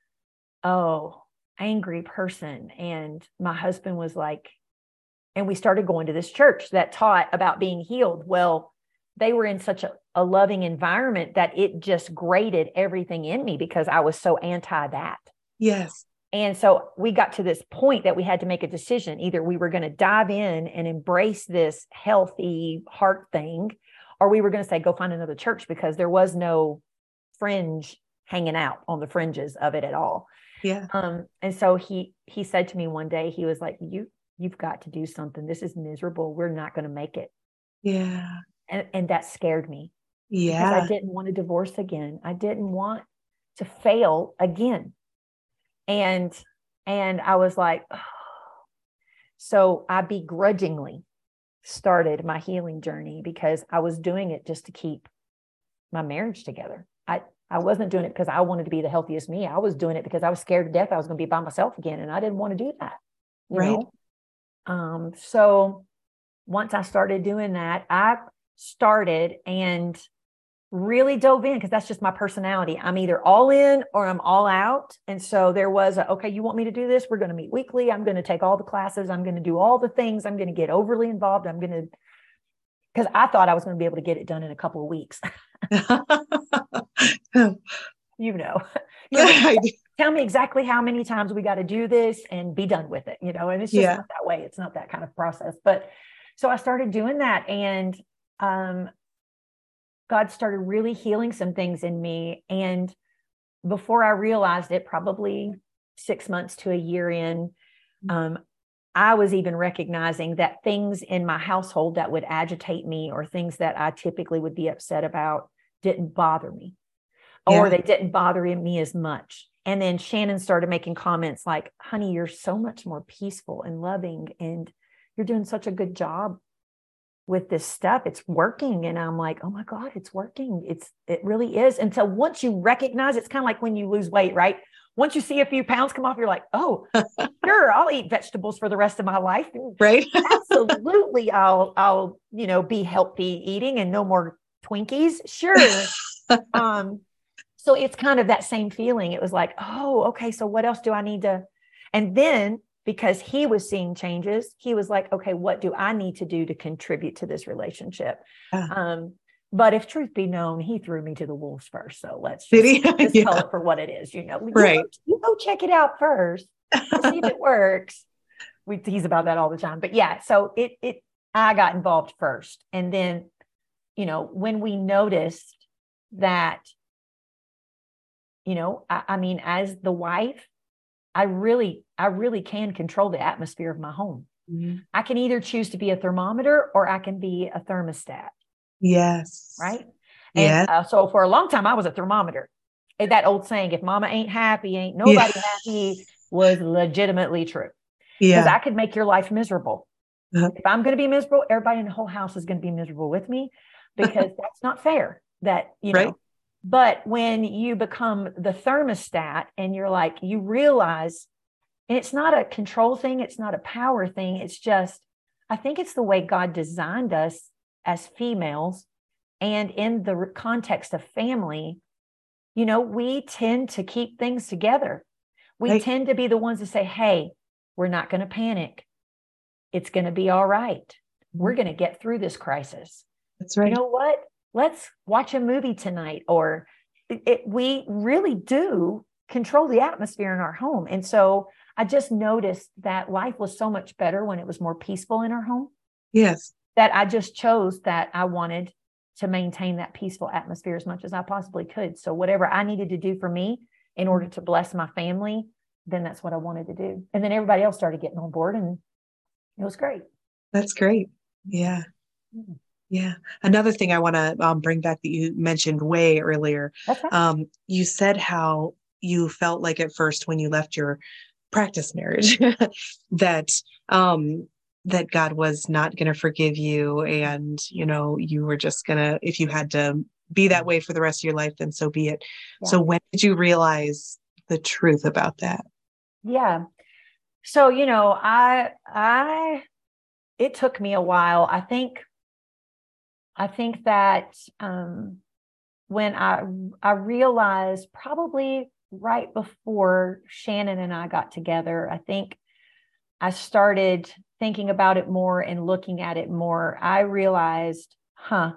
angry person. And my husband was like, and we started going to this church that taught about being healed. Well, they were in such a loving environment that it just grated everything in me, because I was so anti that. Yes. And so we got to this point that we had to make a decision. Either we were going to dive in and embrace this healthy heart thing, or we were going to say, go find another church, because there was no fringe hanging out on the fringes of it at all. Yeah. And so he said to me one day, he was like, you've got to do something. This is miserable. We're not going to make it. Yeah. And that scared me. Yeah. Because I didn't want to divorce again. I didn't want to fail again. And I was like, oh. So I begrudgingly started my healing journey, because I was doing it just to keep my marriage together. I wasn't doing it because I wanted to be the healthiest me. I was doing it because I was scared to death I was going to be by myself again. And I didn't want to do that. You know? So once I started doing that, I started and really dove in, because that's just my personality. I'm either all in or I'm all out. And so there was okay, you want me to do this? We're going to meet weekly. I'm going to take all the classes. I'm going to do all the things. I'm going to get overly involved. Because I thought I was going to be able to get it done in a couple of weeks. You know, tell me exactly how many times we got to do this and be done with it, you know, and it's just not that way. It's not that kind of process. But so I started doing that, and God started really healing some things in me. And before I realized it, probably 6 months to a year in, I was even recognizing that things in my household that would agitate me, or things that I typically would be upset about, didn't bother me, or they didn't bother me as much. And then Shannon started making comments like, honey, you're so much more peaceful and loving, and you're doing such a good job with this stuff. It's working. And I'm like, oh my God, it's working. It really is. And so once you recognize, it's kind of like when you lose weight, right? Once you see a few pounds come off, you're like, oh, sure, I'll eat vegetables for the rest of my life. Right. Absolutely. I'll, be healthy eating and no more Twinkies. Sure. So it's kind of that same feeling. It was like, oh, okay. So what else do I need to, and then because he was seeing changes, he was like, okay, what do I need to do to contribute to this relationship? But if truth be known, he threw me to the wolves first. So let's just tell it for what it is. Right. You go check it out first. See if it works. We tease about that all the time. But yeah, so I got involved first. And then, when we noticed that, I mean, as the wife, I really can control the atmosphere of my home. Mm-hmm. I can either choose to be a thermometer or I can be a thermostat. Yes. Right. And so for a long time, I was a thermometer. And that old saying, if mama ain't happy, ain't nobody happy, was legitimately true. Because I could make your life miserable. If I'm going to be miserable, everybody in the whole house is going to be miserable with me, because that's not fair. That, know. But when you become the thermostat and you're like, you realize, and it's not a control thing. It's not a power thing. It's just, I think it's the way God designed us as females, and in the context of family, we tend to keep things together. We tend to be the ones to say, hey, we're not going to panic. It's going to be all right. We're going to get through this crisis. That's right. You know what? let's watch a movie tonight. Or we really do control the atmosphere in our home. And so I just noticed that life was so much better when it was more peaceful in our home. Yes. That I just chose that I wanted to maintain that peaceful atmosphere as much as I possibly could. So whatever I needed to do for me in order to bless my family, then that's what I wanted to do. And then everybody else started getting on board, and it was great. That's great. Yeah. Yeah. Another thing I want to bring back that you mentioned way earlier. That's right. You said how you felt like at first when you left your practice marriage that that God was not going to forgive you, and you were just gonna, if you had to be that way for the rest of your life, then so be it. Yeah. So when did you realize the truth about that? Yeah. So, it took me a while. I think that when I realized, probably right before Shannon and I got together, I think I started thinking about it more and looking at it more. I realized, I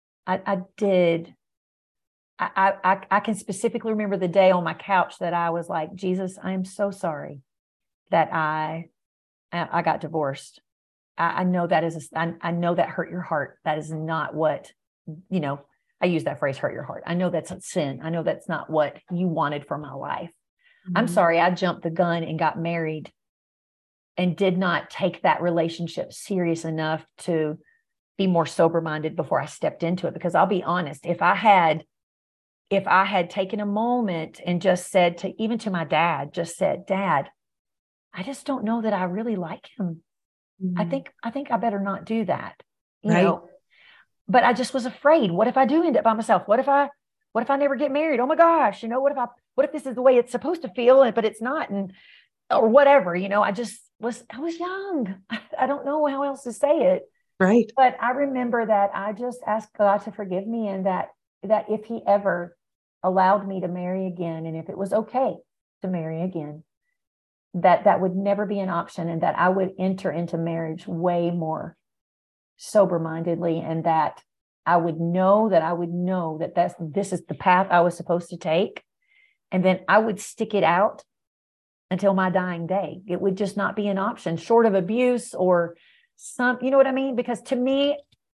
can specifically remember the day on my couch that I was like, Jesus, I am so sorry that I got divorced. I know that I know that hurt your heart. That is not what, I use that phrase, hurt your heart. I know that's a sin. I know that's not what you wanted for my life. Mm-hmm. I'm sorry I jumped the gun and got married and did not take that relationship serious enough to be more sober-minded before I stepped into it. Because I'll be honest, if I had taken a moment and just said even to my dad, Dad, I just don't know that I really like him. Mm-hmm. I think I better not do that, you know. But I just was afraid. What if I do end up by myself? What if I never get married? Oh my gosh, what if this is the way it's supposed to feel, but it's not, or whatever, I was young. I don't know how else to say it. Right. But I remember that I just asked God to forgive me, and that if he ever allowed me to marry again, and if it was okay to marry again, that would never be an option, and that I would enter into marriage way more sober-mindedly, and that I would know that this is the path I was supposed to take. And then I would stick it out until my dying day. It would just not be an option, short of abuse or you know what I mean? Because to me,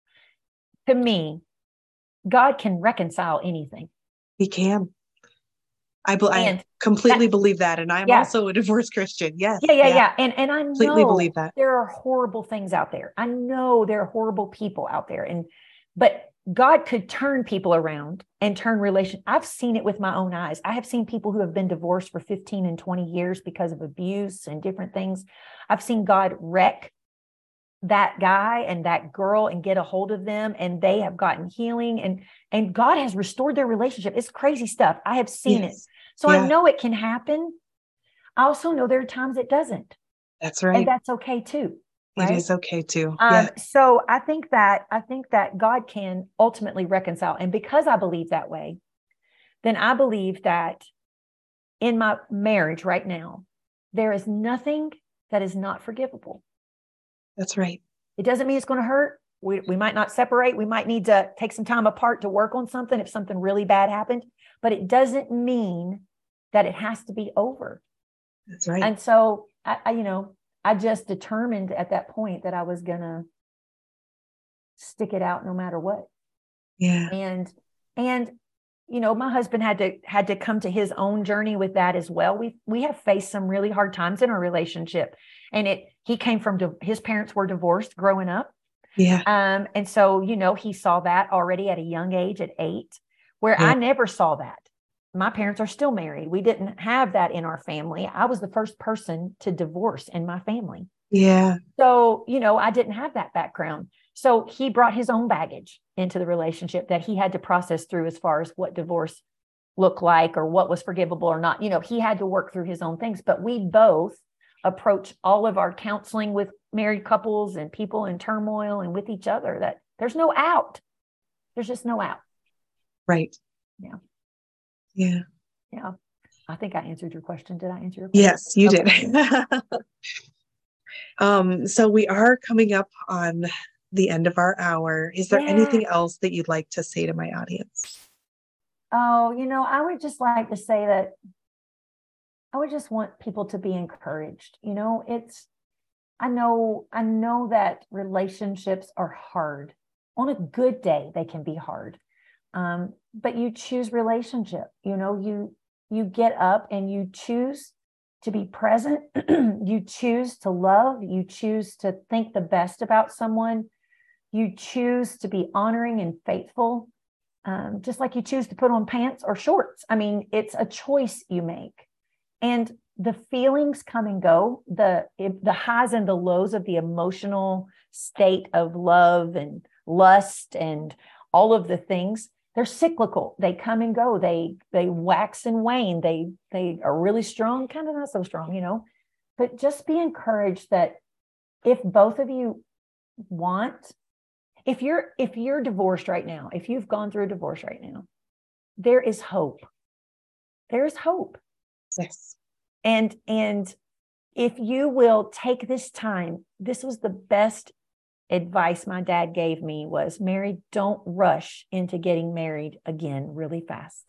God can reconcile anything. He can. I completely believe that. And I'm also a divorced Christian. Yes. Yeah. And I completely believe that. There are horrible things out there. I know there are horrible people out there. But God could turn people around and turn relation. I've seen it with my own eyes. I have seen people who have been divorced for 15 and 20 years because of abuse and different things. I've seen God wreck that guy and that girl and get a hold of them, and they have gotten healing, and God has restored their relationship. It's crazy stuff. I have seen it. So I know it can happen. I also know there are times it doesn't. That's right. And that's okay too. Right? It is okay too. So I think that God can ultimately reconcile. And because I believe that way, then I believe that in my marriage right now, there is nothing that is not forgivable. That's right. It doesn't mean it's going to hurt. We might not separate. We might need to take some time apart to work on something if something really bad happened, but it doesn't mean that it has to be over. That's right. And so I just determined at that point that I was going to stick it out no matter what. Yeah. And my husband had to come to his own journey with that as well. We have faced some really hard times in our relationship, and he came from his parents were divorced growing up. Yeah. And so, he saw that already at a young age, at 8, where I never saw that. My parents are still married. We didn't have that in our family. I was the first person to divorce in my family. Yeah. So, I didn't have that background. So he brought his own baggage into the relationship that he had to process through as far as what divorce looked like or what was forgivable or not. He had to work through his own things, but we both approach all of our counseling with married couples and people in turmoil and with each other, that there's no out. There's just no out. Right. Yeah. Yeah. Yeah. I think I answered your question. Did I answer your question? Yes, you did. So we are coming up on the end of our hour. Is there anything else that you'd like to say to my audience? Oh, I would just like to say that I would just want people to be encouraged. I know that relationships are hard. On a good day, they can be hard. But you choose relationship. You get up and you choose to be present. You choose to love. You choose to think the best about someone. You choose to be honoring and faithful, just like you choose to put on pants or shorts. I mean, it's a choice you make. And the feelings come and go, the highs and the lows of the emotional state of love and lust and all of the things, they're cyclical. They come and go. They wax and wane. They are really strong, kind of not so strong, but just be encouraged that if both of you want, if you're divorced right now, if you've gone through a divorce right now, there is hope. There's hope. Yes. And if you will take this time, this was the best advice my dad gave me was, Mary, don't rush into getting married again really fast.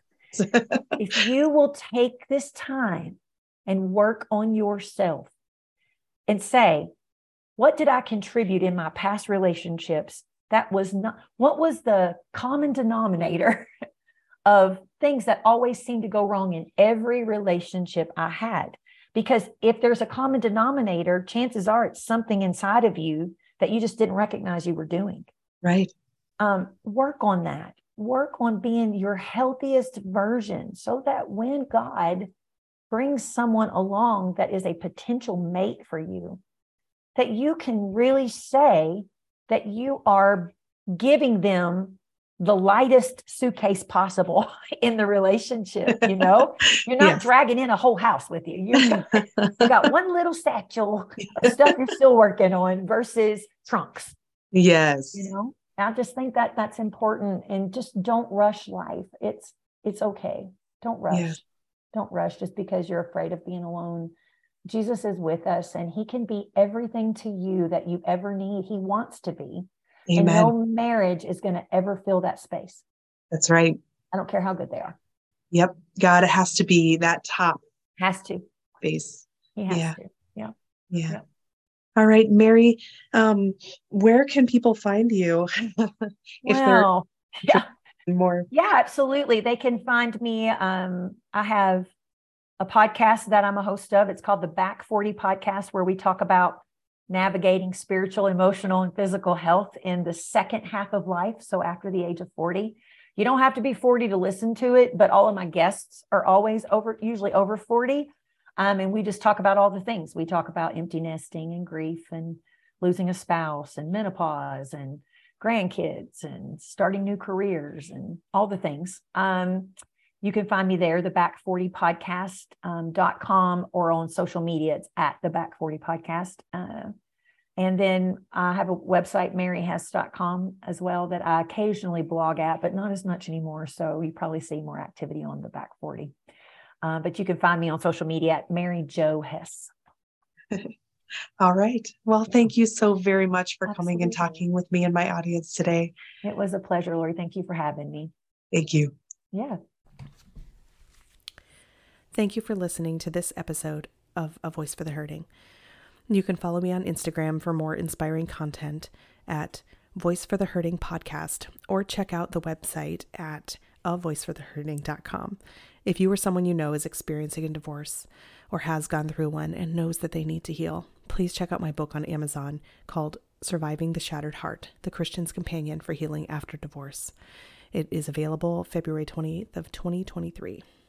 If you will take this time and work on yourself and say, what did I contribute in my past relationships? That was not, what was the common denominator of things that always seemed to go wrong in every relationship I had? Because if there's a common denominator, chances are it's something inside of you that you just didn't recognize you were doing. Right. Work on that. Work on being your healthiest version so that when God brings someone along that is a potential mate for you, that you can really say that you are giving them the lightest suitcase possible in the relationship. You're not dragging in a whole house with you. You got one little satchel of stuff you're still working on versus trunks. Yes. I just think that that's important, and just don't rush life. It's okay. Don't rush. Yeah. Don't rush just because you're afraid of being alone. Jesus is with us, and he can be everything to you that you ever need. He wants to be. Amen. And no marriage is going to ever fill that space. That's right. I don't care how good they are. Yep. God has to be that top. Has to. Base. He has to. Yeah. Yeah. All right, Mary, where can people find you? More. Yeah, absolutely. They can find me. I have a podcast that I'm a host of. It's called the Back 40 Podcast, where we talk about navigating spiritual, emotional, and physical health in the second half of life. So after the age of 40, you don't have to be 40 to listen to it, but all of my guests are always usually over 40. And we just talk about all the things. We talk about empty nesting and grief and losing a spouse and menopause and grandkids and starting new careers and all the things. You can find me there, the back40podcast.com, or on social media. It's at the Back 40 Podcast. And then I have a website, maryhess.com, as well, that I occasionally blog at, but not as much anymore. So you probably see more activity on the Back 40. But you can find me on social media at Mary Jo Hess. All right. Well, thank you so very much for coming and talking with me and my audience today. It was a pleasure, Lori. Thank you for having me. Thank you. Yeah. Thank you for listening to this episode of A Voice for the Hurting. You can follow me on Instagram for more inspiring content at Voice for the Hurting Podcast, or check out the website at avoiceforthehurting.com. If you or someone you know is experiencing a divorce or has gone through one and knows that they need to heal, please check out my book on Amazon called Surviving the Shattered Heart, The Christian's Companion for Healing After Divorce. It is available February 28th of 2023.